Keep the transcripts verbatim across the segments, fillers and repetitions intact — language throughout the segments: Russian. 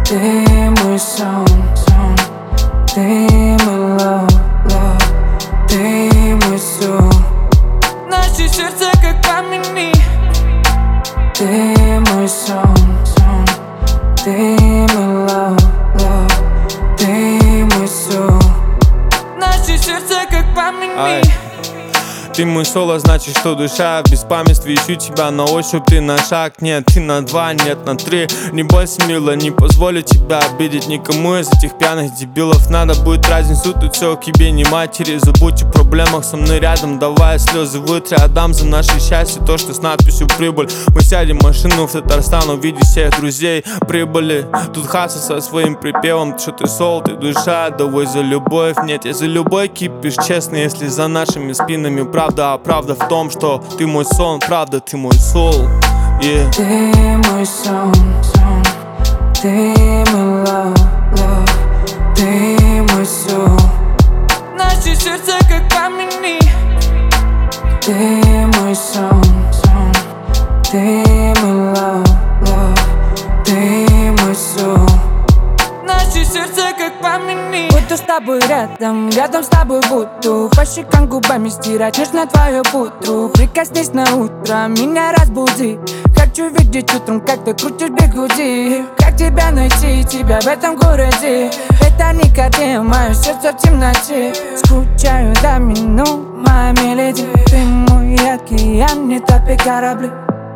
Ты мой сон, сон, ты мой love, love, ты мой сон. Наши сердца как камни. Ты мой сон, сон, ты мой love, love, ты мой сон. Наши сердца как камни. Ты мой соло, значит, что душа в беспамятстве. Ищу тебя на ощупь, ты на шаг. Нет, ты на два, нет, на три. Не бойся, мило, не позволю тебя обидеть никому из этих пьяных дебилов. Надо будет разницу, тут все к тебе не матери. Забудь о проблемах, со мной рядом, давай слезы вытри. Отдам за наше счастье то, что с надписью «Прибыль». Мы сядем в машину в Татарстан, увидеть всех друзей. Прибыли, тут Хаса со своим припевом. Что ты сол, ты душа, давай за любовь. Нет, я за любой кипиш, честно, если за нашими спинами правда. А правда в том, что ты мой сон, правда, ты мой сол, yeah. Ты мой сон, сон, ты мой love, love, ты мой сон. Наши сердца как камни. Ты мой сон, сон, ты мой love, love, ты мой сон. Наши сердца как камни. Буду с тобой рядом, рядом с тобой буду. По щекам губами стирать нежно твою пудру. Прикоснись на утро, меня разбуди. Хочу видеть утром, как ты крутишь бигуди. Как тебя найти, тебя в этом городе. Это никогда мое сердце в темноте. Скучаю до минут, моя мелодия. Ты мой океан, не топи корабли.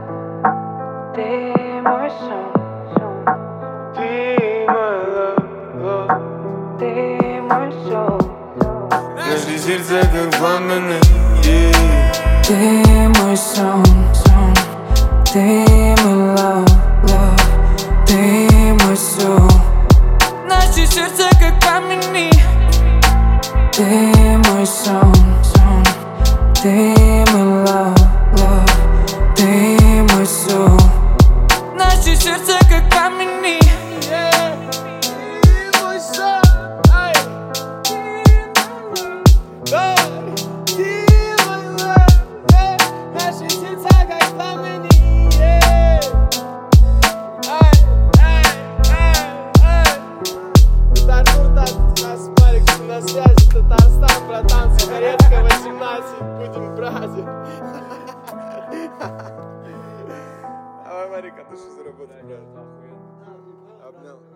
Ты мой сон, Ты мой love, ты мой сон. наши сердца как пламенные, yeah. Ты мой сон, сон, ты мой love, love, ты мой сон. Наши сердца как камни. Ты мой сон, сон, ты мой love, love, ты мой сон. Наши сердца как камни. На связи Татарстан, братан, Сигаретка восемнадцать, будем брать. Давай, Марика, ты что заработал, брат? Обнял.